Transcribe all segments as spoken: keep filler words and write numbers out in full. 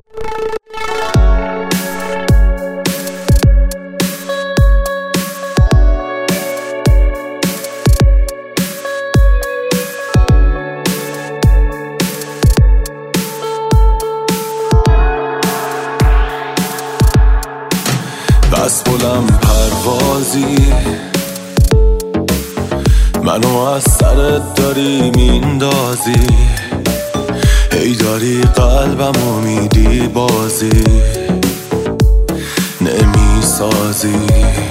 بس بلند پروازی منو از سرت داری میندازی، هی داری قلبمو میدی بازی نمیسازی.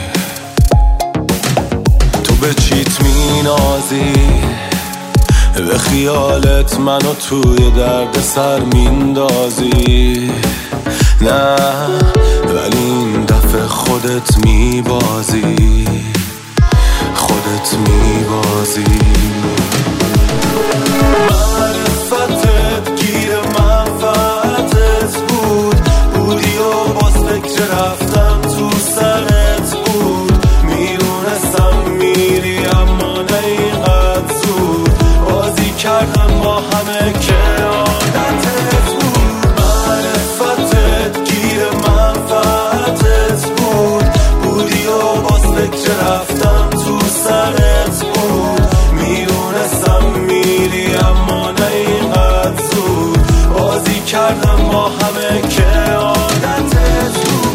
تو به چیت مینازی، به خیالت منو توی درد سر میندازی. نه ولی این دفعه خودت میبازی، خودت میبازی. معرفتت گیر منفعتت بود، بودی و باز فکر رفتم تو سرت بود. میدونستم میری اما نه اینقدر زود، بازی کردم با همه که عادتت بود. معرفتت گیر منفعتت بود، بودی و باز فکر رفتم تو سرت بود. میدونستم میری اما نه اینقدر زود، بازی کردم با همه که عادتت بود.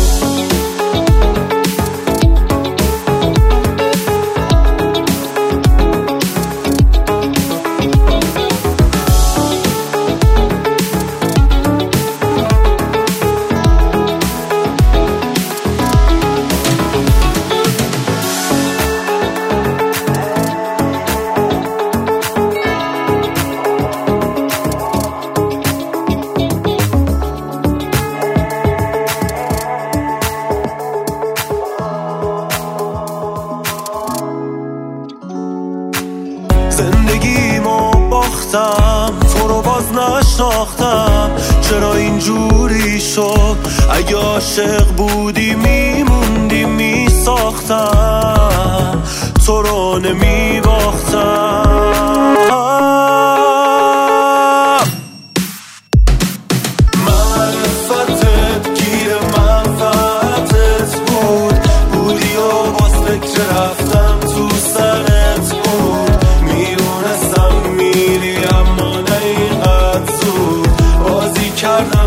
زندگیمو باختم، تو رو باز نشناختم. چرا اینجوری شد؟ اگه عاشق بودی میموندی میساختم، تو رو نمیباختم. معرفتت گیر منفعتت بود، بودی و باز فکر رفتم تو سرت بود. میدونستم میری اما نه اینقدر زود، بازی کردم